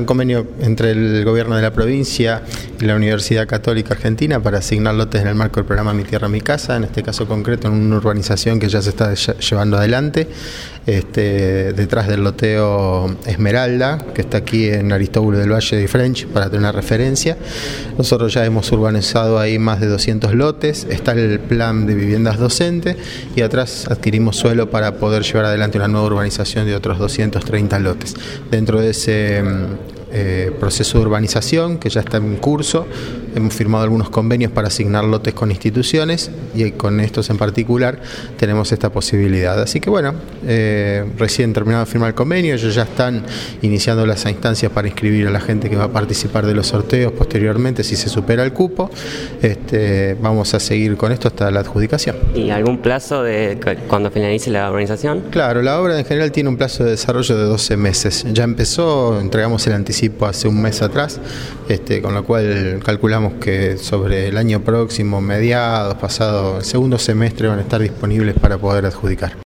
un convenio entre el gobierno de la provincia y la Universidad Católica Argentina para asignar lotes en el marco del programa Mi Tierra, Mi Casa, en este caso concreto en una urbanización que ya se está llevando adelante, detrás del loteo Esmeralda, que está aquí en Aristóbulo del Valle de French, para tener una referencia. Nosotros ya hemos urbanizado ahí más de 200 lotes, está el plan de viviendas docentes y atrás adquirimos suelo para poder llevar adelante una nueva urbanización de otros 230 lotes. Dentro de ese proceso de urbanización que ya está en curso, hemos firmado algunos convenios para asignar lotes con instituciones y con estos en particular tenemos esta posibilidad. Así que bueno, recién terminado de firmar el convenio, ellos ya están iniciando las instancias para inscribir a la gente que va a participar de los sorteos posteriormente si se supera el cupo. Vamos a seguir con esto hasta la adjudicación. ¿Y algún plazo de cuando finalice la urbanización? Claro, la obra en general tiene un plazo de desarrollo de 12 meses. Ya empezó, entregamos el anticipo hace un mes atrás, con lo cual calculamos que sobre el año próximo, mediados, pasado el segundo semestre, van a estar disponibles para poder adjudicar.